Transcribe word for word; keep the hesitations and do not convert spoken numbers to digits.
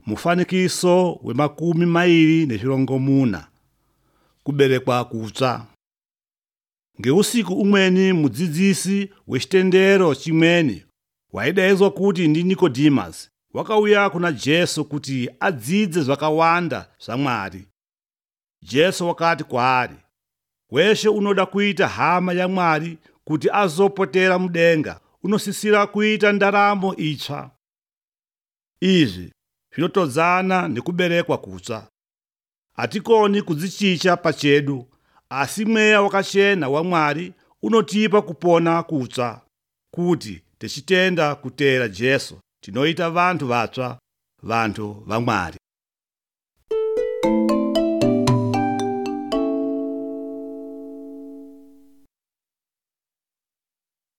Mufanikiso we makumi mairi nezvirongomuna. Kuberekwa kutsva. Ngeusiku umweni mudzidzisi wechitendero chimweni waidaizwa kuti ndi Nicodemus wakauya kuna Jesu kuti adzidze zvakawanda zva Mwari. Jesu wakati kwaari, weshe unoda kuita hama ya Mwari kuti azopotera mudenga unosisira kuita ndaramo itsva. Izvi zvinotodzana nekuberekwa kutsva. Hatikoni kudzichicha pachedu, asi mweya wakachena wa Mwari unotipa kupona kutsva, kuti tichitenda kutera Jesu tinoita vantu vatsva, vantu va Mwari.